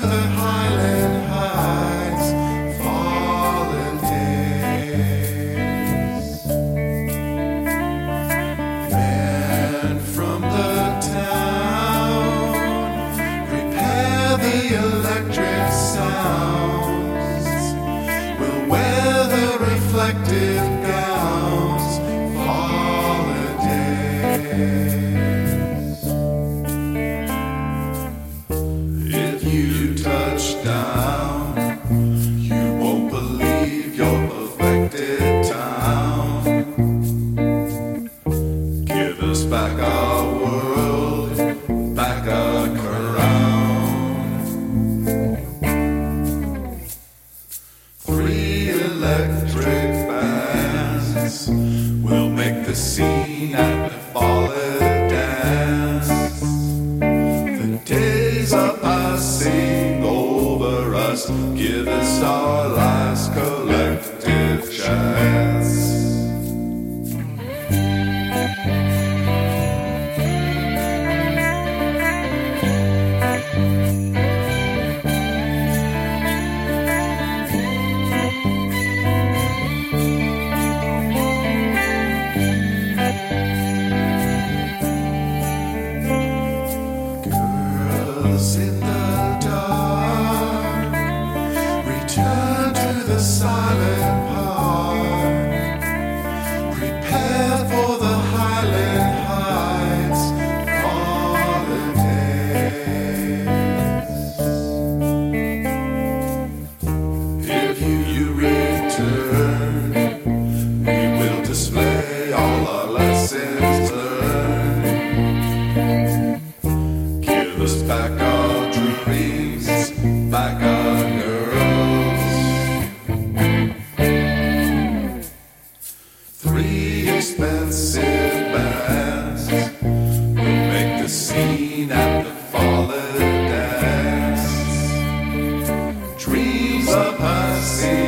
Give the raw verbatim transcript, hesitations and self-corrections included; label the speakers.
Speaker 1: the Highland Heights fallen days. Men from the town repair the electric sounds, will wear the reflective gowns for the days. If you touch down, you won't believe your perfected town. Give us back our world, back our crown. Three electric bands will make the scene at the Follet dance. The days are passing over us, give us our last collective chance. In the dark, return to the silent park. Prepare for the Highland Heights holidays. If you, you return, we will display all our lessons learned. Give us back our dreams, back our girls. Three expensive bands will make the scene at the Follet dance. Dreams are passing